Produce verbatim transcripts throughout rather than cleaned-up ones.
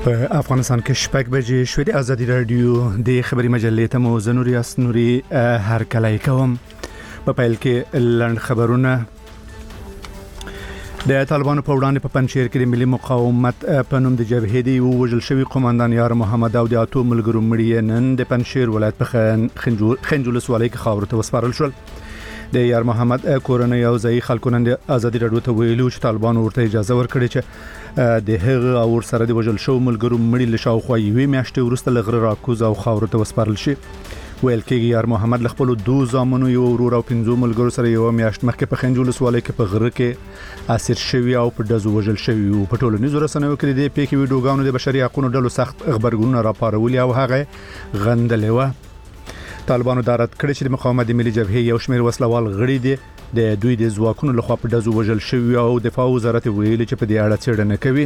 په افغانستان کې شپږ بجې شوې د ازادي رادیو د خبري مجلې ته مو زنوري اسنوري هر کله کوم په پیل کې لند خبرونه د طالبانو په وړاندې په پنځیر کې د ملي مقاومت په نوم د جبهې دی وژل شوی قومندان یار محمد او د اتو ملګرو مړي نن د پنځیر ولایت په خنجول سوالۍ کې خاور ته وسپارل شول. د یار محمد کورنۍ او ځای خلکو نن د ازادي رادیو ته ویلو چې طالبانو ورته اجازه ورکړي چې د هغه او سره د وژل شو ملګرو مړي له شاوخوا یوې میاشتې وروسته لغره راکوز او خاور ته وسپارل شي. ویل کېږي یار محمد له خپل دوه زامنو یو ورور او پنځو ملګرو سره یو میاشت مخکې په خنجول سوالۍ کې په غره کې اسیر شوی او په دزو وژل شوی او په ټولنیزو رسنیو کې د پیکي ویډیوګانو د بشري حقوقو ډلو سخت خبرګونونه راپارولي او هغه غندلې و. طالبانو دا رد کړی چې د مقاومت د ملي جبهې یو شمېر وسلوال غړي دي د دوی د ځواکونو لخوا په دزو وژل شوی او دفاع وزارت ویلي چې په دې اړه څېړنه کوي.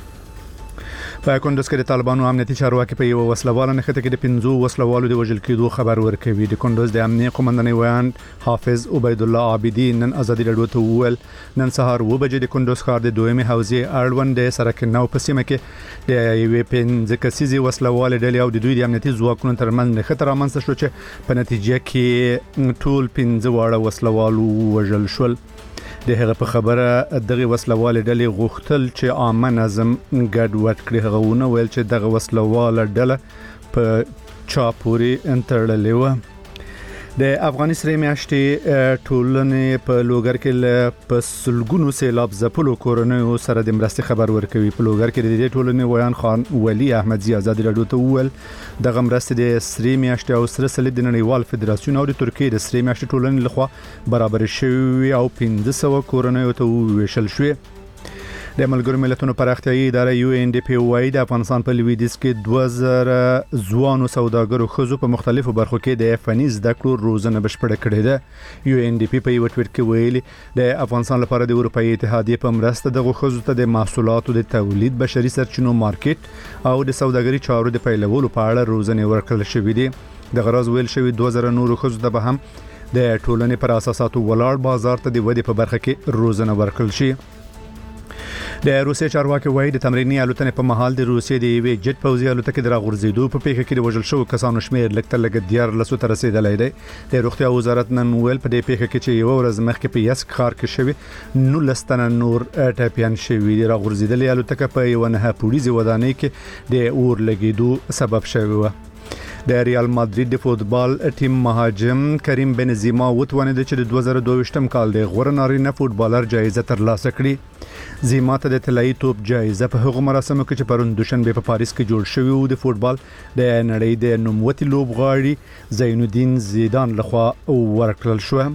په کندوز کې د طالبانو امنیتي چارواکي په یو وسلوال نه خته کې د پنځو وسلوالو د وژل کېدو خبر ورکوي. د کندوز د امنیتي قومندان ویان حافظ عبید الله عابدی نن ازادي رادیو ته وویل نن سهار و بجې د کندوز ښار د دویمه حوزې اړوند د سرک نو په سیمه کې د یوې پنځه کسیزي وسلوال ډلې او د دوی د امنیتي ځواکونو ترمنځ نه خطر رامنځته شو چې په نتیجه کې ټول پنځه واړه وسلوال وژل شول. د هغه په خبره دغه وسلوال ډلې غوښتل چې عامه نظم ګډوډ کړي. هغه ونه ویل چې دغه وسلوال ډله په چا پورې انتړلې و. د افغاني سره میاشتې ټولنې په لوګر کې په سلګونو سیلاب ځپلو کورنیو سره د مرستې خبر ورکوي. په لوګر کې د دې ټولنې ویان خان ولی احمدزي ازادي رادیو ته وویل دغه مرستې د سری میاشتې او سره سلید د نړیوال فدراسیون او د ترکیې د سری میاشتې ټولنې لخوا برابر شوی او پنځه سوه کورنیو ته وویشل شوی. د ملګرو ملتونو پراختیایي اداره یو ان ډي پی وايي د افغانستان په لویدیځ کې دوه زره ځوانو سوداګرو خزو په مختلفو برخو کې د فني زده کړو روزنه بشپړه کړې ده. یو ان ډي پی په یو ټویټ کې ویلي د افغانستان لپاره د اروپאי اتحادیې په مرسته د خزو ته د محصولاتو د تولید بشري سرچینو مارکیټ او د سوداګري چارو د پیلولو په اړه روزنه ورکړل شوې ده. د غرض ویل شوی دوه زره نورو خزو ته به هم د ټولنې پر اساساتو ولاړ بازار ته د ودې په برخه کې روزنه ورکړل شي. د روسیې چارواکي وایي د تمریني الوتنې په مهال د روسیې د یوې جټ پوځي الوتکې د راغورځېدو په پیښه کې د وژل شوو کسانو شمېر لږ تر لږه دیار لسو ته رسیدلی دی. د روغتیا وزارت نن ویل په دې پیښه کې چې یو ورځ مخکې په یسک ښار کې شوي نولس تنه نور ټپیان شوي دي. راغورځېدلې الوتکه په یوه نهه پوړیزې ودانۍ کې د اور لګېدو سبب شوی و. د ریال مادرید د فوتبال ټیم مهاجم کریم بنزیما وتوانید چې د دوه زره دوه ویشتم کال د غوره نارینه فوتبالر جایزه ترلاسه کړي. زیما ته د طلایي توپ جایزه په هغو مراسمو کې چې پرون دوشنبه په پاریس کې جوړ شوی و د فوتبال د نړۍ د نوموتي لوبغاړي زین الدین زیدان لخوا ورکړل شو.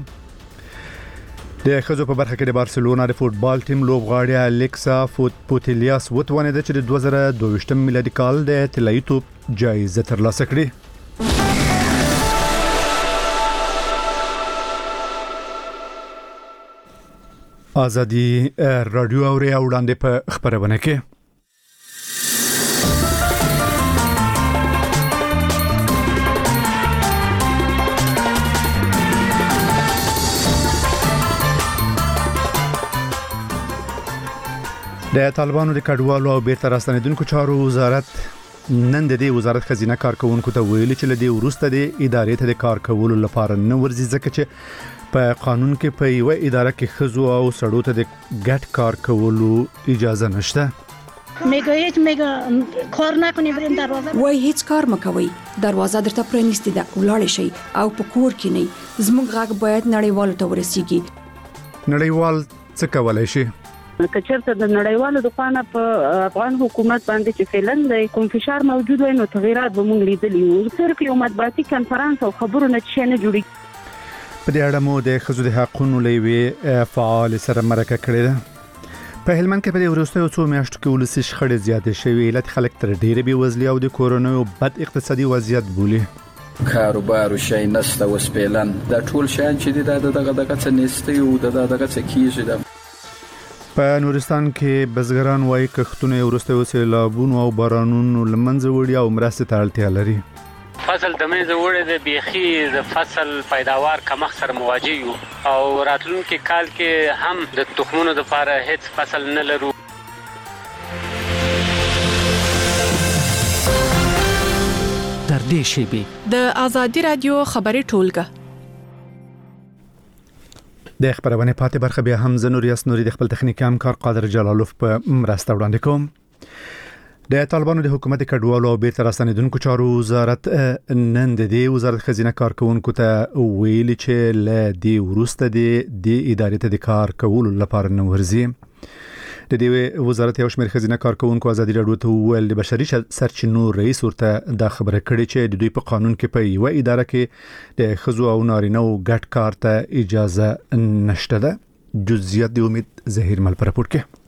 د خزو په برخه کې د بارسلونا د فوتبال ټیم لوبغاړي الیکسا پوتیلیاس وتوانید چې د دوه زره دوه ویشتم میلادي کال د طلایي توپ جایزه ترلاسه کړي. ازادي رادیو او ری وړاندې په خبرونه کې د طالبانو د کډوالو او بیرته راستنیدونکو چارو وزارت نن د دې وزارت خزینه کارکونکو ته ویلي چې لدی ورسته د ادارې ته د کار کولو لپاره نه ورزي ځکه چې په قانون کې په یو اداره کې خزو او سړو ته د ګډ کار کولو اجازه نشته. میگه هیچ میگه کار نکنی بریم دروازه وای هیڅ کار مکوي دروازه درته پرانیستې ده ولاړ شي او په کور کې نه زموږ غږ باید نړیوالو ته ورسیږي. نړیوال څه کولای شي؟ کچرته د نړیوالو د خانه په افغان حکومت باندې چې فعلن د کوم فشار موجود وي نو تغیرات به مونږ لیدلی وو. صرف یو مطبوعاتي کانفرنس او خبرونه چې نه جوړي. په دې اړه مو د خزو د حقوقو لوي فعال سره مرکه کړې ده. په هلمند کې په دې وروستیو څو میاشتو کې ولسي شخړې زیاتې شوې علت خلک تر ډېرې بېوزلي او د کورونو بد اقتصادي وضعیت بولي. کاروبار او شي نسته وسپیلن دا ټول شیان چې د دغه دغه څه نسته او د دغه څه کیږي. په نورستان کې بزګران وايي کښتونه وروسته سیلابونو او بارانونو لمنځه وړي او مرستې ته اړتیا لري. فصل د منځه وړي د بيخي د فصل پیداوار کمښت سره مواجه یو او راتلونکي کال کې هم د تخمونو لپاره هیڅ فصل نه لرو. نږدې شي. د آزادي رادیو خبري ټولګه د خبرونه پاتې برخه بیا هم زنوریاس نوري د خپل تخنیکي همکار قادر جلالوف په مرسته وړاندې کوم. د طالبانو د حکومت کډوالو او بیرته راستنیدونکو چارو وزارت نن د دې وزارت خزینه کارکونکو ته ویلي چې له دې وروسته د دې ادارې ته د کار کولو لپاره نو ورزي. د دې وزارت یو شمېر خزینه کارکونکو ازادي راډیو ته ویل د بشري سرچینو رئیس ورته د خبره کړې چې د دوی په قانون کې په یو اداره کې د خزو او نارینه او ګډ کار ته اجازه نشته ده. جزئیات د امید زهیر مل پر راپور کې.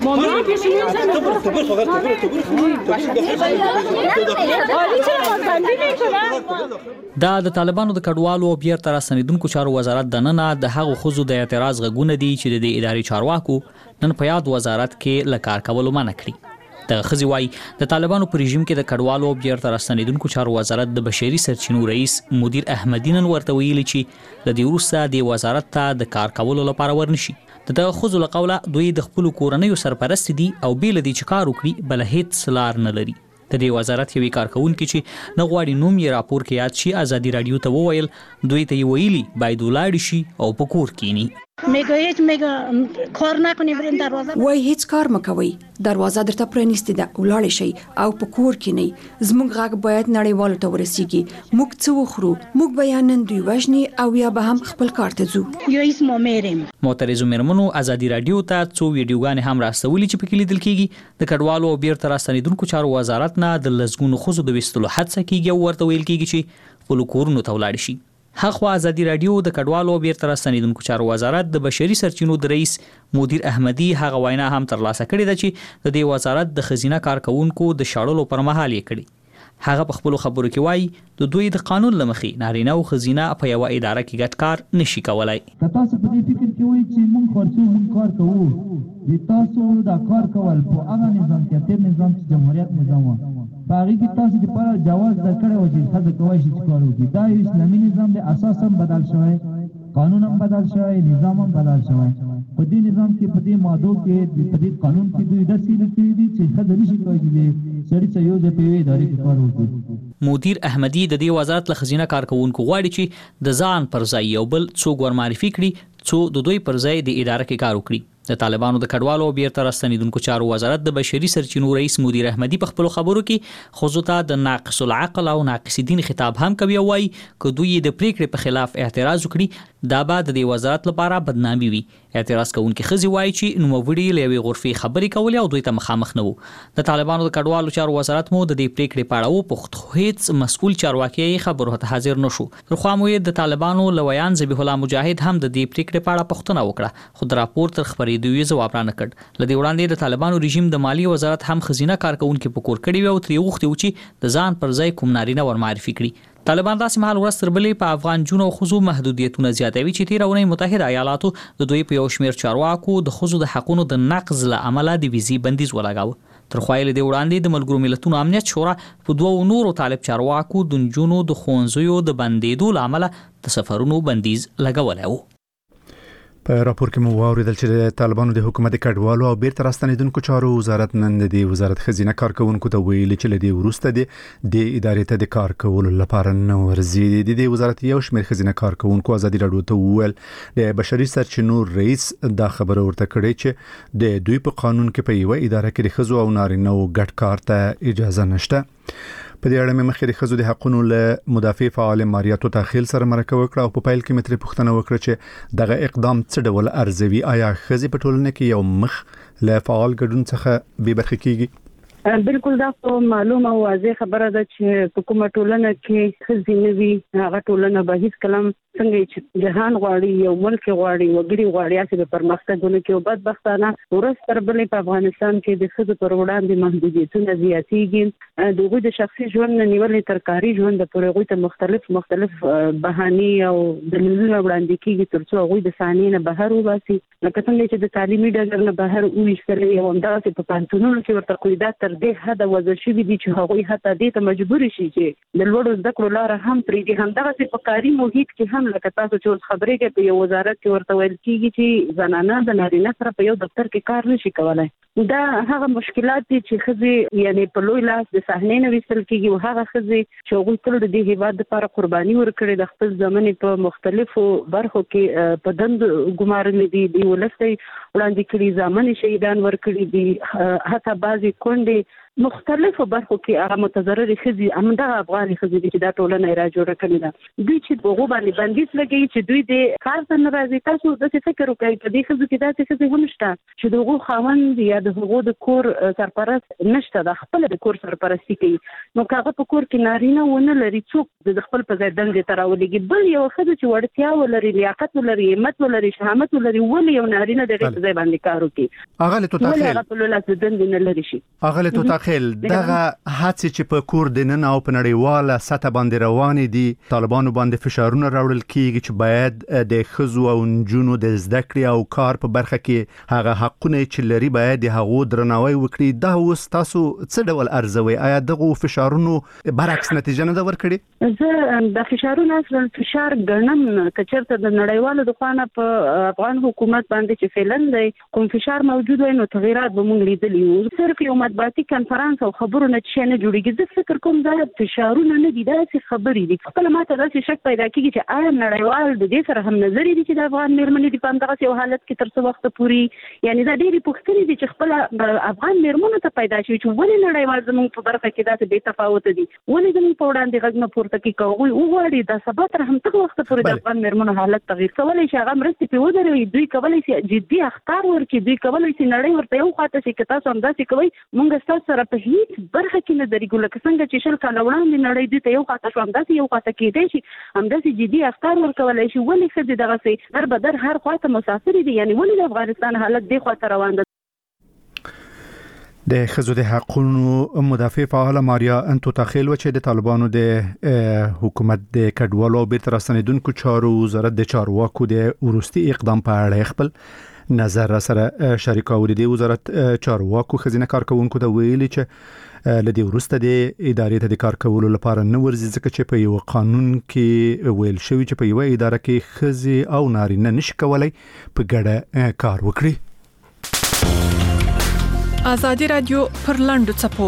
دا د طالبانو د کډوالو او بیرته راستنیدونکو چارو وزارت د نن د هغو خزو د اعتراض غږونه دي چې د اداري چارواکو نن په یاد وزارت کې لکار کولو منع کړی. د خزي وای د طالبانو په رژیم کې د کډوالو او بیرته راستنیدونکو چارو وزارت د بشري سرچینو رئیس مدیر احمدی نن ورته ویلي چې د دې وروسته د وزارت ته د کار کولو لپاره ورنشي. د خزو له قوله دوی د خپل کورنۍ سرپرست دي او بیل دي چې کار وکړي بل هیڅ لار نه لري. د دې وزارت یوې کارکونکو چې نه غواړي نوم یې راپور کې یاد شي ازادي رادیو ته وویل دوی ته ویلي باید ولاړ شي او په کور کینی. میگه هیچ میگه کار نکنی برین دروازه وای هیڅ کار مکوي دروازه درته پرانیستې ده ولاړ شي او په کور کې نه زموږ غږ باید نړیوالو ته ورسیږي. موږ څه وخورو موږ بیانن دوی وژني او یا به هم خپل کار ته ځو. یو اسمو میرم معترضو مېرمنو ازادي رادیو ته څو ویډیوګانې هم راستولې چې پکې لیدل کیږي د کډوالو او بیرته راستنیدونکو چارو وزارت نه د لزګونو خزو د وستلو حادثه کیږي او ورته ویل کیږي چې خپل کورونو ته ولاړ شي. هغه ازادي رادیو د کډوالو بیرته راستنیدونکو چارو وزارت د بشري سرچینو د رئیس مدیر احمدی هغه وینا هم ترلاسه کړې ده چې د دې وزارت د خزینه کارکونکو د شړلو پر مهال یې کړی. هغه په خپل خبرو کې وایي د دوی د قانون لمخې نارینه او خزینه په یو اداره کې ګډ کار نشي کولای. تاسو په دې فکر کې وایي چې موږ خرڅو موږ کار کوو د تاسو د کار کول په هغه نظام کې تیر نظام چې جمهوریت نظام و باغی کې تاسو د پر جواز درکړی و چې خځه کوي چې کار وکړي. دا یو اسلامي نظام د اساس هم بدل شوی قانون هم بدل شوی نظام هم بدل شوی. په دې نظام کې په دې ماده کې په دې قانون کې دوی د سیل کې دي چې خځه نشي کوي سړی ته یو د پیوي ادارې کې کار وکړي. مدیر احمدی د دې وزارت له خزینه کارکونکو غواړي چې د ځان پر ځای یو بل څوک ورمعرفي کړي څو د دوی پر ځای د اداره کې کار وکړي. د طالبانو د کډوالو او بیرته راستنیدونکو چارو وزارت د بشري سرچینو رئیس مدیر احمدی په خپل خبرو کې خزو ته د ناقص العقل او ناقص دین خطاب هم کوي او وايي چې دوی د پریکړې په خلاف اعتراض وکړي دا به د وزارت لپاره بدنامي وي. اعتراض کوونکي خزي وايي چې نوموړي له یوې غرفې خبرې کولې او دوی ته مخامخ نه وو. د طالبانو د کډوالو چارو وزارت مو د دې پریکړې په اړه وپوښت هیڅ مسؤل چارواکي خبرو ته حاضر نشو. تر خو مو د طالبانو لویان ذبیح الله مجاهد هم د دې پریکړې په اړه پوښتنه وکړه خو د راپور تر خبرېدو جواب نه کړ. لدې وړاندې د طالبانو رژیم د مالی وزارت هم خزینه کارکونکو په کور کړی او تری وخت و چې د ځان پر ځای کوم نارینه ور معرفي کړي. طالبان داسې مهال ورستر بلې په افغان جنو خزو محدودیتونه زیاتوي چې تیرونه متحده ایالاتو د دوی په یو شمیر چارواکو د خزو د حقونو د نقض له امله د ویزي بندیز ولګاو. تر خوایل دی وړاندې د ملګرو ملتونو امنیت شورا په دوه نورو طالب چارواکو د جنونو د خونځیو د بندیدو لامل د سفرونو بندیز لګولای وو. په راپور کې مو واوریدل چې د طالبانو د حکومت کډوالو او بیرته راستنیدونکو چارو وزارت نن د وزارت خزینه کارکونکو ته ویلي چې لدی وروسته د ادارې ته د کار کولو لپاره نو ورزي. د وزارت یو شمېر خزینه کارکونکو ازادي راډیو ته وویل د بشري سرچینو رئیس دا خبره ورته کړې چې د دوی په قانون کې په یو اداره کې د خزو او نارینه او ګډ کار ته اجازه نشته. په دې اړه مې مخکې د ښځو د حقونو له مدافع فعال ماریاتو تاخیل سره مرکه وکړه او په پیل کې مې ترې پوښتنه وکړه چې دغه اقدام څه ډول ارزوي. آیا ښځې په ټولنه کې یو مخ له فعال ګډون څخه بې برخې کیږي؟ بالکل دا معلومه او واضح خبره ده چې په کومه ټولنه کې ښځې نه وي هغه ټولنه به هیڅ کلم څنګه چې جهان غواړي یو ملک غواړي وګړي غواړي چې په پرمختګونه کې او بدبختانه ورځ تر بلې په افغانستان کې د ښځو پر وړاندې محدودیتونه زیاتېږي. د هغوی د شخصي ژوند نه نیولې تر کاري ژوند پورې هغوی ته مختلف مختلف بهانې او دلیلونه وړاندې کېږي تر څو هغوی د صحنې نه بهر وباسي. لکه څنګه چې د تعلیمي ډګر نه بهر وویستل او همداسې په پوهنتونونو کې ورته قیودات تر دې حده وضع شوي دي چې هغوی حتی دې ته مجبور شي چې د لوړو زده کړو لاره هم پرېږدي. همدغسې په کاري محیط کې هم لکه تاسو چې اوس خبرې کوئ په یو وزارت کې ورته ویل کېږي چې زنانه د نارینه سره په یو دفتر کې کار نشي کولی. دا هغه مشکلات دي چې خزي یعنی په لوی لاس د صحنې نه وستل کیږي او هغه خزي چې هغه تل د دې هیواد لپاره قرباني ورکړي د خپل ځمنې په مختلفو برخو کې په دند ګمارل دي دی ولستي وړاندې کړي ځمنې شهیدان ورکړي دي حتی بعضي کونډې مختلفو برخو کې هغه متضرر خزي همدغه افغاني خزي چې دا ټولنه را جوړه کړې ده دوی چې هغه باندې بندیز لګي چې دوی د کار څخه راځي تاسو د څه فکر وکړئ په دې خزي کې دا څه خزي هم شته چې دغه خاوند یا د هغه د کور سرپرست نشته د خپل د کور سرپرستی کوي نو هغه په کور کې نارینه ونه لري څوک د خپل په ځای دنګ تراولېږي بل یو خزي چې وړتیا ولري لیاقت ولري همت ولري شهامت ولري ولې یو نارینه دغه ځای باندې کار وکړي هغه له تو تاخیل هغه په لولاس دند نه لري شي هغه له تو تاخیل دغه هڅه چې په کور دنن او په نړیواله سطح باندې روان دي طالبانو باندې فشارونه راوړل کیږي چې باید د خزو او نجونو د زده کړې او کار په برخه کې هغه حقونه چې لري باید د هغو درناوی وکړي دا اوس تاسو څه ډول ارزوي آیا دغه فشارونو برعکس نتیجه نه ورکړي زه د فشارونو اصل فشار ګڼم کچرته د نړیوالو د خوانه په افغان حکومت باندې چې فعلن دی کوم فشار موجود وي نو تغیرات به مونږ لیدلی وو صرف یو مطبوعاتي کانفرنس او خبرونه چې نه جوړیږي زه فکر کوم دا فشارونه نه دي دا څه خبرې دي خپل ماته داسې شک پیدا کیږي چې آیا نړیوال د دې سره هم نظر دي چې د افغان میرمنې د پاندغه یو حالت کې تر څو وخت پورې یعنی دا ډېری پوښتنې دي چې خپل افغان میرمنو ته پیدا شي چې ولې نړیوال زموږ په برخه کې داسې بې تفاوت دي ولې زموږ په وړاندې غږ نه پورته کوي کوي او غواړي د سبا تر هم تر وخت پورې د افغان میرمنو حالت تغیر کولای شي هغه مرستې په ودروي دوی کولای شي جدي اختار ورکړي دوی کولای شي نړۍ ورته یو خاطر شي که تاسو هم داسې کوي مونږ تاسو سره په هیڅ برخه کې نه درېږو لکه څنګه چې شل کاله وړاندې نړۍ دې ته یو خاطر شو همداسې یو خاطر کېدای شي همداسې جدي اختار ورکولای شي ولې ښځې دغسې در به در هر خواته مسافرې دي یعنی ولې د افغانستان حالت دې خواته روان ده د خزو د حقوقو مدافع فعال ماریا انتو تاخیل و چې د طالبانو د حکومت د کډوالو بیرته راستنیدونکو چارو وزارت د چارواکو د ورستي اقدام په اړه خپل نظر سره شریکاوي دي وزارت چارواکو خزینه کارکونکو ته ویلي چې لدی ورسته د ادارې ته د کار کولو لپاره نه ورزي ځکه چې په یو قانون کې ویل شوی چې په یو اداره کې خزي او نارینه نشي کولای په ګډه کار وکړي آزادی رادیو پر لاندو چپو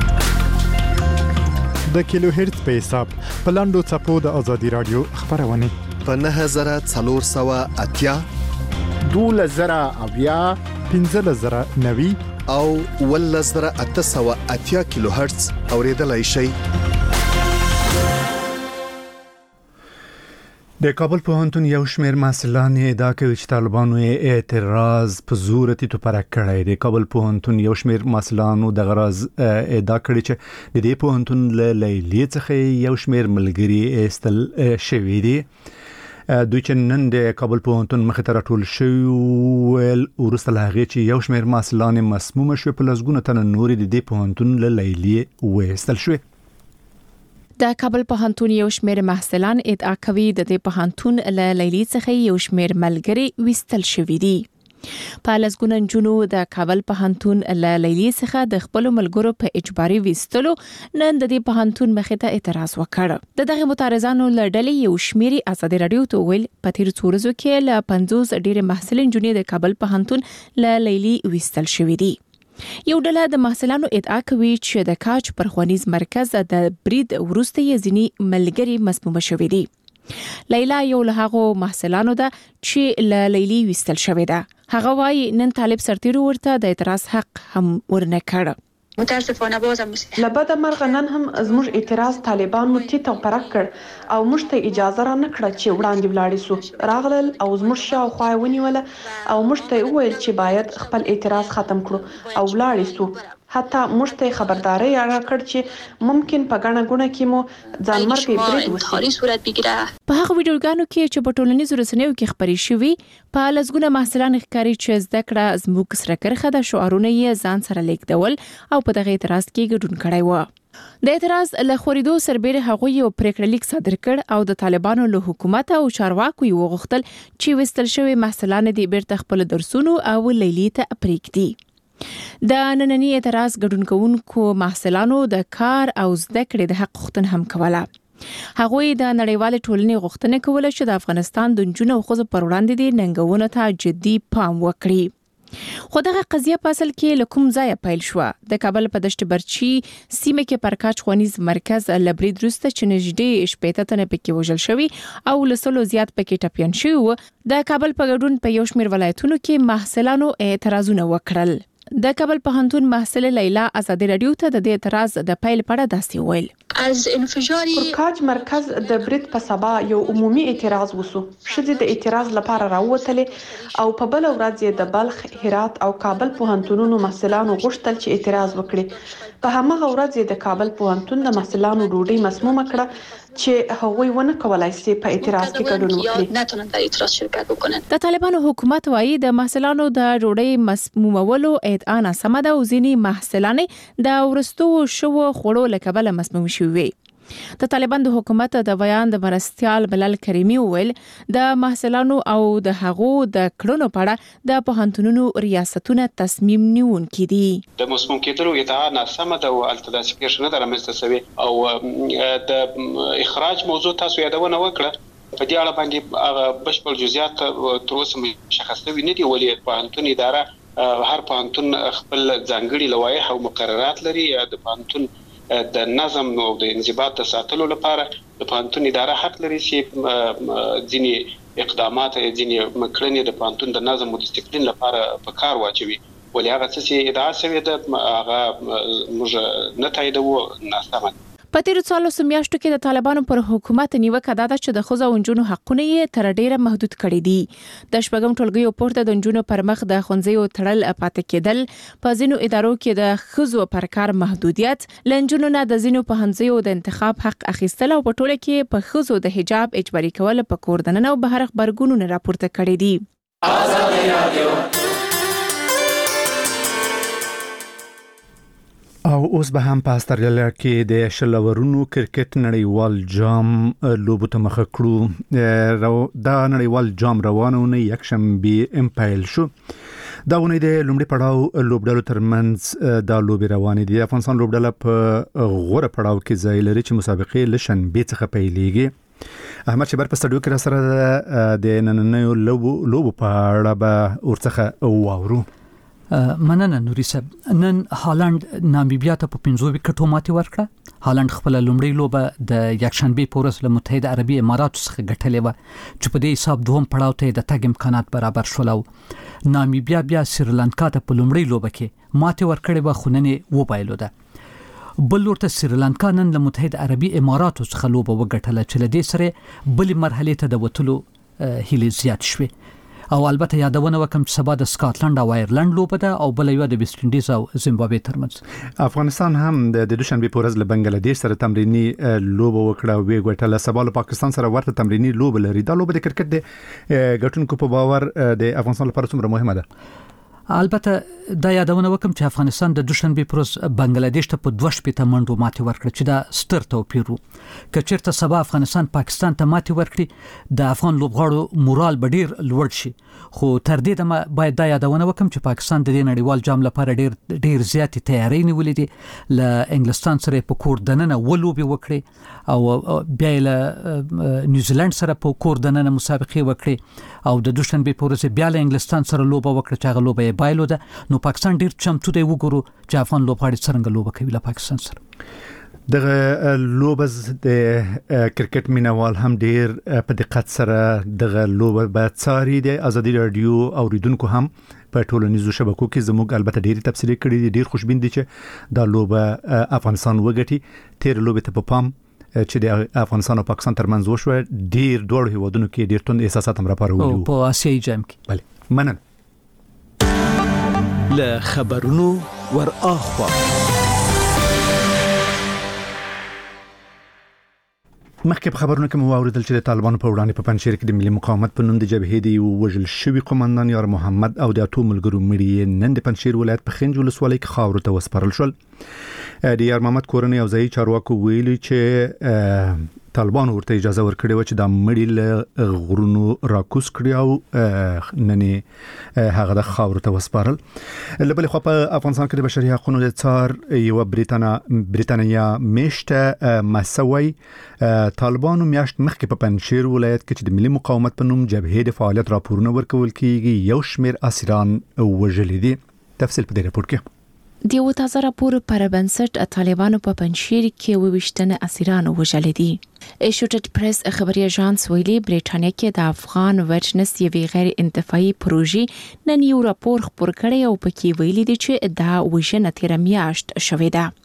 د کیلو هرتز په حساب په لاندو چپو د آزادی رادیو خبرونه په نه هزار څلور سوه اتیا دوله زره اویا پنځه زره نوي او ول زره اته سوه اتیا کیلو هرتز اوریدلای شي د کابل پوهنتون یو شمېر مسلان ادعا کوي چې طالبانو اعتراض په زور تیتو پرک کړی دی کابل پوهنتون یو شمېر مسلانو د غراز ادعا کړی چې د دې پوهنتون له لیلیې څخه یو شمېر ملګری استل شوی دی دوی چې نن د کابل پوهنتون مخې ته راټول شوي ول ورسته له هغې چې یو شمېر مسلان مسمومه شوې په لسګونه تنه نورې د دې پوهنتون له لیلیې وایستل شوې د کابل پوهنتون یو شمېر محصلان ادعا کوي د دې پوهنتون له لیلیې څخه یو شمېر ملګري وستل شوي دي په لسګونه نجونو د کابل پوهنتون له لیلیې څخه د خپل ملګرو په اجباري وستلو نن د دې پوهنتون مخې ته اعتراض وکړ د دغه معترضانو له ډلې یو شمېر آزادي رادیو ته ویل په تیر څو ورځو کې له پنځوس ډېر محصلین نجونې د کابل پوهنتون له لیلیې وستل شوي دي یو ډله د محصلانو ادعا کوي چې د کاج پرخوانیز مرکز د برید وروسته یې ځینی ملګری مسمومه شوې دي لیلا یو له هغو محصلانو ده چې له لیلی وستل شوې ده هغه وايي نن طالب سرتیرو ورته د اعتراض حق هم ورنه کړ متاسفانه بازم لبدا مرغنن هم زموږ اعتراض طالبانو تیت او پرک کړ او موږ ته اجازه را نه کړه چې وړاندې ولاړ شو راغلل او زموږ شاوخوا ونیول او موږ ته وویل چې باید خپل اعتراض ختم کړو او ولاړ شو حتی موږ ته خبرداري راکړ چې ممکن په غاڼه غونه کې مو ځانمرګي برید وشي صورت بګیره په هغه ویډیوګانو کې چې په ټولنیزو رسنیو کې خبري شوي په لسګونه محصلان ښکاري چې زده کړه زموږ سره کرخه د شعارونه یې ځان سره لیکدول او په دغه اعتراض کې ګډون کړی و د اعتراض له خوريدو سربېره هغه یو پریکړه لیک صادر کړ او د طالبانو له حکومت او چارواکو یو غوښتل چې وستل شوی محصلان دې بیرته خپل درسونو او لیلی ته پریږدي د نننی اعتراض ګډون کوونکو محصلانو د کار او زده کړې د حق غوښتنه هم کوله هغوی د نړیوال ټولنې غوښتنه کوله چې د افغانستان د نجونو او ښځو پر وړاندې د ننګونو ته جدي پام وکړي خو دغه قضیه په اصل کې له کوم ځای پیل شو؟ د کابل په دشت برچی سیمه کې پرکاچ خوانیز مرکز لبرید روسته چې نږدې شپږ تنه پکې وژل شوی او لسلو زیات پکې ټپيان شوی. د کابل په ګډون په یو شمېر ولایتونو کې محصلانو اعتراضونه وکړل. د کابل پوهنتون محصله لیلا ازادي رادیو ته د دې اعتراض د پیل پړه داسې ویل. از انفجاری پرکاج مرکز د برید په سبا یو عمومي اعتراض وسو. شذ د اعتراض لپاره راووتلې او په بل ورځ د بلخ، هرات او کابل پوهنتونونو محصلانو غوښتل چې اعتراض وکړي. په همغه ورځ د کابل پوهنتون د محصلانو ډوډۍ مسمومه کړه چې هغوی ونه کولای شي په اعتراض کې ګډون وکړي. نتونن د اعتراض شرکت وکړي. د طالبانو حکومت وايي د محصلانو د ډوډۍ مسمومولو ادعا ناسمه ده او ځینې محصلانې د ورستو شو خوړو لکبل مسموم شوي. د طالبان د حکومت د بیان د مرستيال بلال کریمی ویل د محصلانو او د هغو د کړنو په اړه د پوهنتونونو ریاستونه تصمیم نیونکي دي. د مسموم کېدلو ادعا ناسمه ده او التداسي پیښه نه رامنځته شوې او د اخراج موضوع تاسو یادونه وکړه. په دې اړه باندې هغه بشپړ جزئیات تر اوسه مشخص نه دي ولې پوهنتون اداره هر پوهنتون خپل ځانګړي لوایح او مقررات لري. د پوهنتون د نظم او د انضباط ساتلو لپاره د پوهنتون اداره حق لري چې ځینې اقدامات ځینې مکړنې د پوهنتون د نظم او ډیسپلین لپاره په کار واچوي. ولې هغه څه ادعا شوی ده هغه موږ نه تاییدوو، ناسمه. په تیرو څلورو میاشتو کې د طالبانو پر حکومت نیوکه ده چې د ښځو او نجونو حقونه یې تر ډیره محدود کړي دي. د شپږم ټولګي پورته د نجونو پر مخ د ښوونځیو تړل پاتې کېدل، په ځینو ادارو کې د ښځو پر کار محدودیت، لنجونو نه د ځینو پوهنځیو د انتخاب حق اخیستل او په ټوله کې په ښځو د حجاب اجباري کول په کور دننه او بهر خبرګونونه راپورته کړي دي. آزادي رادیو. او اوس به هم په استرالیا کې د شلورونو کرکټ نړیوال جام لوبو ته مخه کړو. دا نړیوال جام روانونه یک شنبه امپایل شو. دا ونې د لومړي پړاو لوبډلو ترمنځ دا لوبي روانې دي. افغانستان لوبډله په غوړه پړاو کې ځای لري چې مسابقې له شنبه څخه پیلېږي. احمد شبر په سټډیو کې را سره د نننیو لوبو لوبو په اړه به ورڅخه واورو. مننه نوري صاحب. نن هالند نامبیا ته په پنځو وکټو ماتې ورکړه. هالند خپل لومړی لوبه د یکشنبه په ورځ له متحده عربي اماراتو څخه ګټلې و چې په دې حساب دوم پړاو ته د تګ امکانات برابر شول. نامبیا بیا سریلانکا ته په لومړی لوبه کې ماتې ورکړې و خو نن یې وبایلوده. بل ورته سریلانکا نن له متحده عربي اماراتو څخه لوبه وګټله چې له دې سره بل مرحله ته د وټلو هیله زیات شوه. او البته یادونه وکم چې سبا د سکاټلند او آیرلند لوبه ده او بل یو د ویسټ انډیز او زیمبابوې ترمنځ. افغانستان هم د دوشنبه په ورځ له بنگلاديش سره تمرینی لوبه وکړه او وی ګټله. سبا له پاکستان سره ورته تمرینی لوبه لري. دا لوبه د کرکټ د ګټونکو په باور د افغانستان لپاره څومره مهمه ده؟ البته دا یادونه وکم چې افغانستان د دوشنبه پر ورځ بنگلاديش ته په دوه شپږ منډو ماتې ورکړه چې دا ستر توپیر وو. کچېرته سبا افغانستان پاکستان ته ماتې ورکړي د افغان لوبغاړو مورال بډیر لوړ شي. خو تر دې دمه باید دا یادونه وکم چې پاکستان د دې نړیوال جام لپاره ډیر ډیر زیات تیاری نیولې دي. ل انګلستان سره په کور دننه ولوبي وکړي او بیا له نیوزیلند سره په کور دننه مسابقه وکړي او د دوشنبه په ورځ بیا له انګلستان سره لوبه وکړه چې هغه لوبه بایلو ده. نو پاکستان ډیر چمتو دی وګورو چې افغان لوبغاړي څنګه لوبه کوي له پاکستان سره. دغه لوبز د کرکټ مینوال هم ډیر په دقت سره دغه لوبه به څاري. د ازادي رادیو اوریدونکو هم په ټولنیزو شبکو کې زموږ البته ډیر تفصیلی کړي دي. ډیر خوشبین دي چې دا لوبه افغانستان وګټي. تیر لوبه ته په پام چې د افغانستان او پاکستان ترمنځ وشو ډیر دوه هیوادونو کې ډیر توند احساسات هم راپارولي او په آسیایي جام کې. بله مننه. له خبرونو ور اخوا مخکې په خبرونو کې مو واوریدل چې د طالبانو په وړاندې په پنځیر کې د ملي مقاومت په نوم د جبهې دی وژل شوی قومندان یار محمد او د اټو ملګرو مړي نن د پنځیر ولایت په خنج ولسوالۍ کې خاورو ته وسپارل شول. د یار محمد کورنۍ او ځای چارواکو ویلي چې طالبان ورته اجازه ورکړې و چې د مړی له غرونو راکوس کړی او ننې هغه د خاور ته وسپارل. لبل خو په افغانستان کې د بشري حقوقو د څار یو بریتانیا بریتانیا میشته مسوي طالبانو میاشت مخکې په پنځشیر ولایت کې چې د ملي مقاومت په نوم جبهه د فعالیت راپورونه ورکول کیږي یو شمیر اسیران وژلي دي. تفصیل په دې راپور کې د یو تازه راپور پر بنسټ طالبانو په پنځشیر کې وویشتنه اسیران وژل دي. ایشوټډ پریس خبري اژانس ویلي بریټانیا کې د افغان ویټنس یوې غیر انتفاعي پروژې نن یو راپور خپور کړی او پکې ویلي دي چې دا وژنه تیر میاشت شوې ده.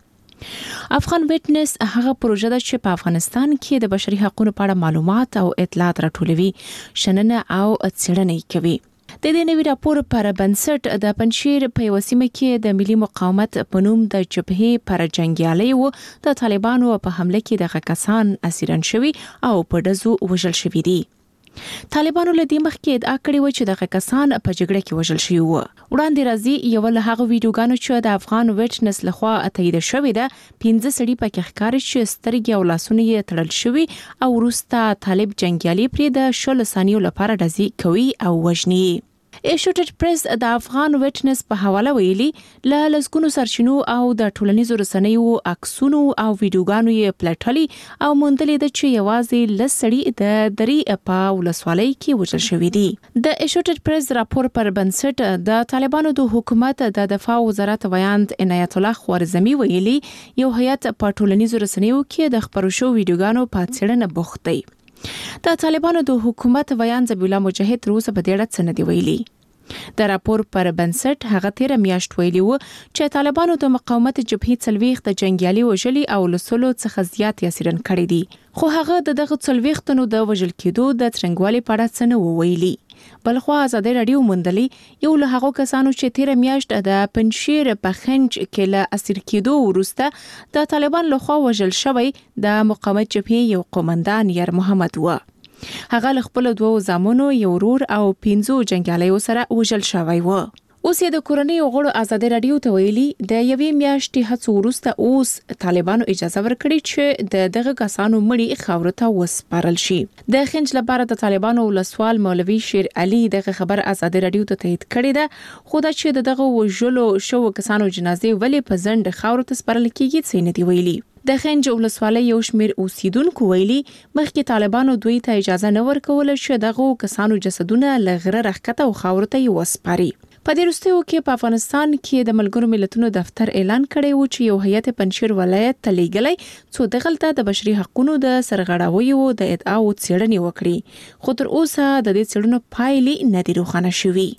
افغان ویټنس هغه پروژه ده چې په افغانستان کې د بشري حقوقو په اړه معلومات او اطلاعات راټولوي، شننه او څېړنې کوي. د دې نوي راپور پر بنسټ د پنځشیر په یو سیمه کې د ملي مقاومت په نوم د جبهې پر جنگیالي وو د طالبانو په حمله کې د کسان اسیران شوي او په دزو وژل شوي دي. طالبانو له دې مخکې ادعا کړې و چې د کسان په جګړه کې وژل شوي وو. وړاندې راځي یو له هغه ویډیوګانو چې د افغان ویټنس لخوا تایید شوې ده، پنځه سړي پکې ښکاري چې سترګې او لاسونه یې تړل شوي او وروسته طالب جنگیالي پرې د شل ثانیو لپاره ډزې کوي او وژني. ایشوټډ پریس د افغان ویټنس په حواله ویلي له لسګونو سرچینو او د ټولنیزو رسنیو عکسونو او ویډیوګانو یې پلټلي او موندلې ده چې یوازې لس سړي د دري په ولسوالۍ کې وژل شوي دي. د ایشوټډ پریس راپور پر بنسټ د طالبانو د حکومت د دفاع وزارت ویاند عنایت الله خوارزمي ویلي یو هیئت په ټولنیزو رسنیو کې د خبرو شو ویډیوګانو په څېړنه بوخت دی. د طالبانو د حکومت ویان ذبیح الله مجاهد روسه په دې اړه څه نه دی ویلي. د راپور پر بنسټ هغه تیر میاشت ویلي و چې طالبانو د مقاومت جبهې څلويخ د جنگیالي وژلي او لسلو څخه زیات اسیران کړي دي، خو هغه د دغه څلويخ تنو د وژل کېدو د څرنګوالي په اړه څه نه ویلي. بلخو ازادي رادیو موندلي یو له هغه کسانو چې تیر میاشت د پنځشیر په خنج کې له اسیر کېدو وروسته د طالبان لخوا وژل شوی د مقاومت جبهې یو قومندان یار محمد و. هغه له خپل دوه زامنو یو ورور او پنځو جنگیالیو سره وژل شوی و. اوس د کورنۍ غړو ازادي رادیو ته ویلي د یوې میاشتې هڅو وروسته اوس طالبانو اجازه ورکړي چې د دغه کسانو مړي خاور ته وسپارل شي. د خنج لپاره د طالبانو ولسوال مولوي شیر علي دغه خبر ازادي رادیو ته تایید کړی ده، خو دا چې دغه وژلو شو کسانو جنازې ولې په زند خاور ته سپارل کیږي څه نه دی ویلي. د خنج ولسوالۍ یو شمیر اوسیدونکو ویلي مخکې طالبانو دوی ته اجازه نه ورکوله چې دغه کسانو جسدونه لغره رخکته او خاور ته وسپاري. په دې وروستیو کې په افغانستان کې د ملګرو ملتونو دفتر اعلان کړی و چې یو هیئت پنځشیر ولایت ته لیږلی څو دغلته د بشري حقوقو د سرغړاویو د ادعاو څېړنې وکړي، خو تر اوسه د دې څېړنو پایلې نه دي روښانه شوي.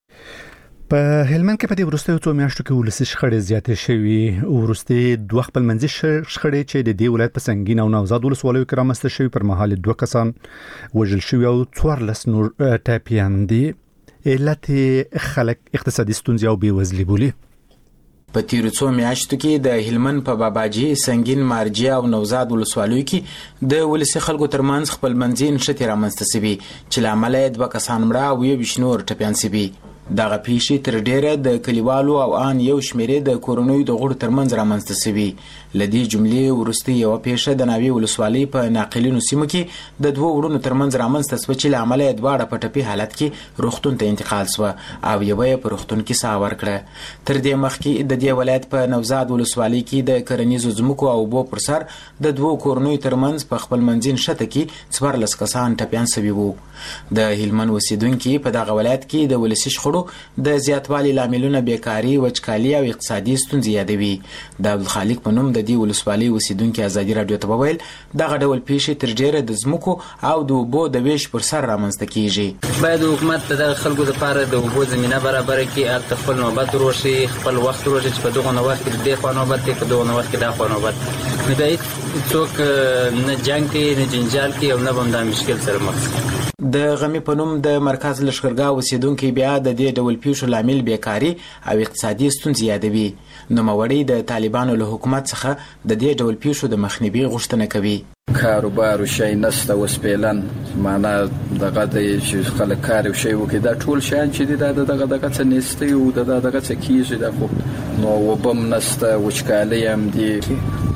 په هلمند کې په دې وروستیو څو میاشتو کې ولسي شخړې زیاتې شوي. وروستي دوه خپلمنځي شخړې چې د دې ولایت په سنگین او نوزاد ولسوالیو کې رامنځته شوي پر مهال دوه کسان وژل شوي او څوارلس نور ټاپیان دي. علت خلک اقتصادي ستونزې او بېوزلي بولي. په تیرو څو میاشتو کې د هلمند په باباجي، سنگین، مارجیا او نوزاد ولسوالیو کې د ولسي خلکو ترمنځ خپلمنځي نښتې رامنځته شوي چې له امله یې دوه کسان مړه او یو ویشت نور ټپیان شوي. دغه پیښې تر ډیره د کلیوالو او ان یو شمیرې د کورونوي د غړو ترمنځ رامنځته شوي. لدی جملې ورسته یو پیښه د ناوی ولسوالۍ په ناقلینو سیمو کې د دوه وړونو ترمنځ رامنځته شو چې له عمله دواړه په ټپي حالت کې روغتون ته انتقال شو او یو یې په روغتون کې ساه ورکړه. تر دې مخکې د دې ولایت په نوزاد ولسوالۍ کې د کرنیزو ځمکو او بو پر سر د دوه کورونوي ترمنځ په خپل منځین شته کې څوارلس کسان ټپيان شوي وو. د هلمند اوسیدونکو په دغه ولایت کې د ولسي شخړو د زیاتوالي لاملونه بیکاری، وچکالي او اقتصادي ستونزې یادوي. د عبدالخالق په نوم د دې ولسوالۍ اوسیدونکو ازادي رادیو ته وویل دغه ډول پیښې تر ډیره د ځمکو او د اوبو د ویش پر سر رامنځته کیږي. باید حکومت د خلکو لپاره د اوبو زمينه برابر کړي، هغه خپل نوبت وروشي، خپل وخت وروشي چې په دغه نوبت کې د خپل نوبت کې په دغه نوبت کې د خپل نوبت نه دی څوک نه جنگ کې نه جنجال کې او نه هم د مشکل سره مخ. د غمی په نوم د مرکز لشکرګاه اوسیدونکو بیا د دې ډول پیښو لامل بیکاری او اقتصادي ستونزې یادوي. نوموړی د طالبانو له حکومت څخه د دې ډول پیښو د مخنیوي غوښتنه کوي. کاروبار او شي نسته وسپیلن معنا دغه د چې خلک کار او شي وکړي دا ټول شان چې دا دغه دغه څه نسته او دغه دغه څه کیږي دا خو نو وبم نسته وچکالي هم دي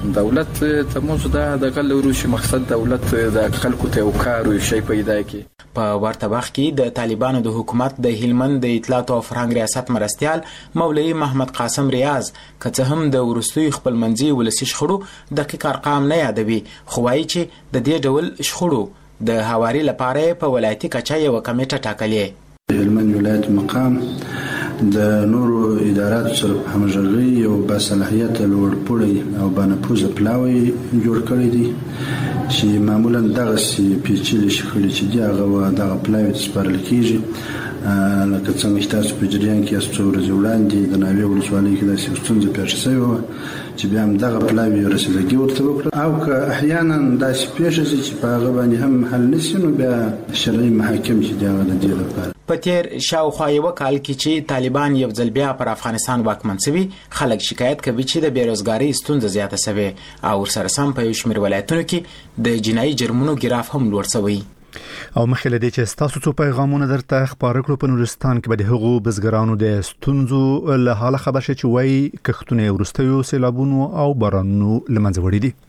دولت ته موږ دا د غلورو شي مقصد دولت د خلکو ته وکړو شي پیدا کی. په ورته وخت کې د طالبانو د حکومت د هلمند د اطلاعات او فرهنګ ریاست مرستيال مولوی محمد قاسم ریاض که هم د ورستوي خپلمنځي ولسی شخړو دقیق ارقام نه یادوي، خو وايي چې د دې ډول شخړو د هواري لپاره په ولایتي کچه یو کمیټه ټاکلې. هلمند ولایت مقام د نورو اداراتو سره په همغږي او باصلاحیت لوړپوړی او بانفوذ پلاوی جوړ کړی دی چې معمولا دغه سي پیچلي شخړې چې دی هغه دغه پلاوی سپارل کیږي. لکه څنګه چې تاسو په جریان کې اسو ورځ وړاندې د ناوې ولسوالۍ کې د سیستم پیښ شوی و چې بیا هم دغه پلاوی رسیدګي ورته وکړه، او که احیانا داسې پیښ شي چې په هغه باندې هم حل نشي نو بیا شرعي محاکم چې دغه د دې لپاره. په تیر شاوخوا یو کال کې چې طالبان یو ځل بیا پر افغانستان واکمن شوي، خلک شکایت کوي چې د بیروزګاری ستونزه زیاته شوه او ورسره سم په یو شمېر ولایتونو کې د جنایي جرمونو ګراف هم لوړ شوی. او مخکې لدی چې تاسو څو پیغامونه درته خبرې کړو په نورستان کې به د هغو بزګرانو د ستونزو له حاله خبر شي چې وایي کښتونه ورستیو سیلابونو او بارانونو لمنځه وړي دي.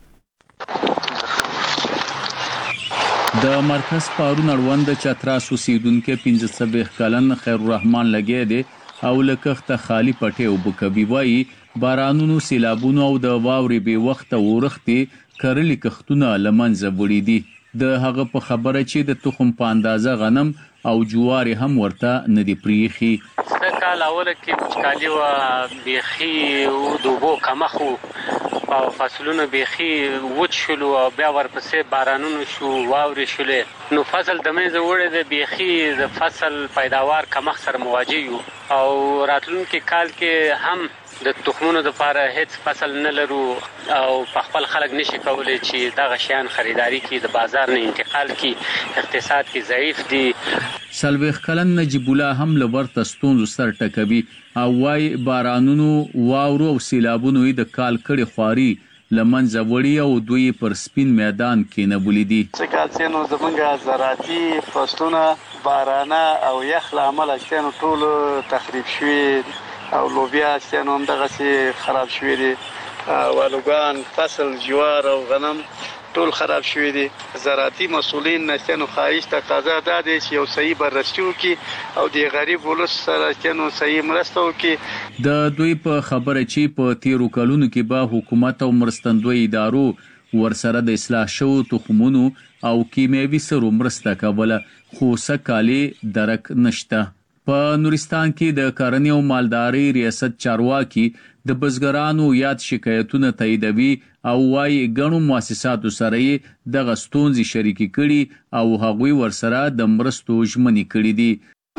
د مرکز پارون اړوند چتراس اوسیدونکو پنځه څلوېښت کلن خیر الرحمن لګی دی او لکخته خالی پټي او بکوي وایي بارانونو سیلابونو او د واوري به وخت ورختي کرلی کښتونه لمنځه وړي دي. د هغه په خبره چې د تخم په اندازه غنم او جوار هم ورته ندي پریخي. کال اول کې وچکالي و بيخي او دوبو کمخو او فصلونه بيخي وچ شلو او بیا ورپسې بارانونو شو واوري شولې نو فصل د مېزه وړه د بيخي د فصل پیداوار کمخ سره مواجه یو او راتلونکي کال کې هم د تخمونو د لپاره هیڅ فصل نه لرو او په خپل خلک نشي کولای چې دا غشيان خریداري کی د بازار نه انتقال کی اقتصاد کې ضعیف دي. سلويخ کلن نجیب الله هم لورته ستونزو سر ټکوي او وايي بارانونو واورو او سیلابونو د کال کړي خواري لمنځه وړي او دوی پر سپین میدان کې نه بولی دي. څنګه چې نو زمونږه زراعتي فصلونه بارانه او یخ لامل چې ټول تخریب شوي او لوبیا چې نو هم دغه سي خراب شوي دي، والوګان فصل جوار او غنم ټول خراب شوي دي. زراعتي مسولین چې نو خواهش تقاضا ده چې یو صحیح بررسي وکړي او د غریب ولس سره چې نو صحیح مرسته وکړي. د دوی په خبره چې په تیرو کلونو کې به حکومت او مرستندوی ادارو ورسره د اصلاح شو تخمونو او کیمیاوي سرو مرسته کوله، خو سکالي درک نشته. په نورستان کې د کرنې او مالداري ریاست چارواکي د بزګرانو یاد شکایتونه تاییدوي او وايي ګڼو مؤسساتو سره یې دغه ستونزې شریکې کړي او هغوی ورسره د مرستو ژمنې کړي دي.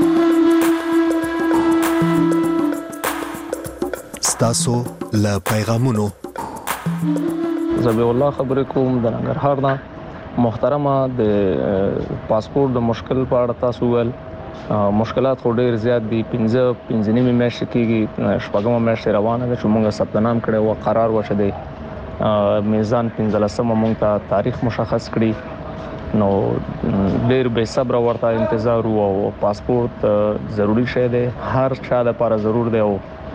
ستاسو له پیغامونو زبی الله خبرې کوم د ننګرهار نه. محترمه د پاسپورت د مشکل په اړه تاسو ول مشکلات خو ډیر زیات دي. پنځه پنځه نیمه میاشتې کېږي شپږمه میاشت روانه ده چې موږ ثبت نام کړی او قرار وشو دی میزان پنځلسمه موږ ته تاریخ مشخص کړی نو ډیر به صبر ورته انتظار او پاسپورت ضروری شی دی، هر چا لپاره ضرور دی او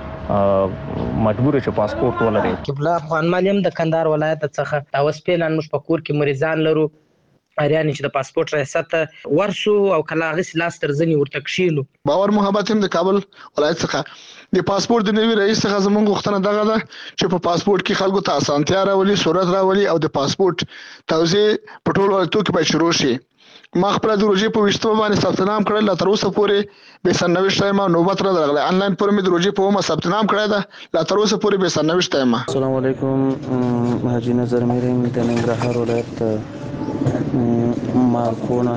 مجبور چې پاسپورت ولري. قبله افغان مالیم د کندهار ولایت څخه اوس پیلان مش پکور کې مریضان لرو اریان چې د پاسپورت ریاست ورسو او کلاغس لاس ترځنی ورته کښینو. باور محبت هم د کابل ولایت څخه د پاسپورت د نوي رئیس څخه زموږ غوښتنه دغه ده چې په پاسپورت کې خلکو ته اسانتیا راولي، سہولت راولي او د پاسپورت توزیع په ټولو ولایتونو کې به شروع شي. ما خپل د روزي په وشتو باندې ثبت نام کړل، لا تر اوسه پورې به سرنوشت ما نوبت را درغله. انلاین پر مې د روزي په ومه ثبت نام کړی ده، لا تر اوسه پورې به سرنوشت ما. السلام علیکم، حاجی نظر میرم د ننګرهار ولایت مارکونه.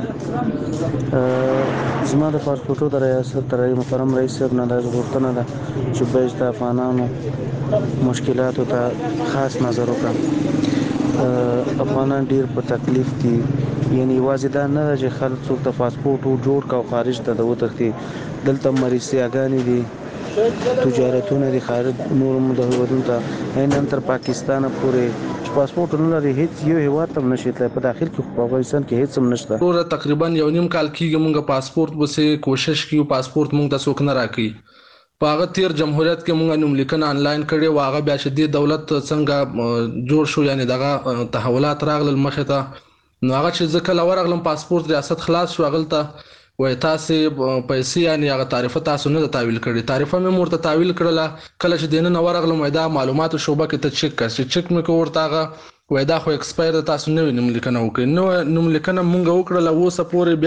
زما د پاسپورتو د ریاست تر محترم رئیس صاحب نه د غوښتنه ده چې بیج د افغانانو مشکلاتو ته خاص نظر وکړي. افغانان ډیر په تکلیف دي، یعنی واځي دا نه چې خلک څوک د پاسپورت جوړ کا خارج ته د وتښتي. دلته مریضیاګانې دي، تجارتونه دي، خارج نور مدهودون ته نن تر پاکستان پورې پاسپورت نه لري، هیڅ یو هیواد ته نشي تللی. په داخل کې په افغانستان کې هیڅ هم نشته. ټول تقریبا یو نیم کال کېږي موږ پاسپورت وسه کوشش کیو، پاسپورت موږ ته څوک نه راکړي. په هغه تیر جمهوریت کې مونږ نوم لیکنه انلاین کړې و هغه بیا چې د دولت څنګه جوړ شو یعنی دغه تحولات راغلل مخه ته نو هغه چې ځکه لور غلم پاسپورت ریاست خلاص شو غلطه وای تاسو پیسې یعنی هغه تعرفه تاسو نه تعویل کړی تعرفه مې مرته تعویل کړله کله چې دینه نور غلم وای دا معلوماتو شوبه کې ته چک کړ چې چک مې کوورته هغه وای دا خو ایکسپایر تاسو نه نوم لیکنه وکړ نو نوم لیکنه مونږ وکړله و سپورې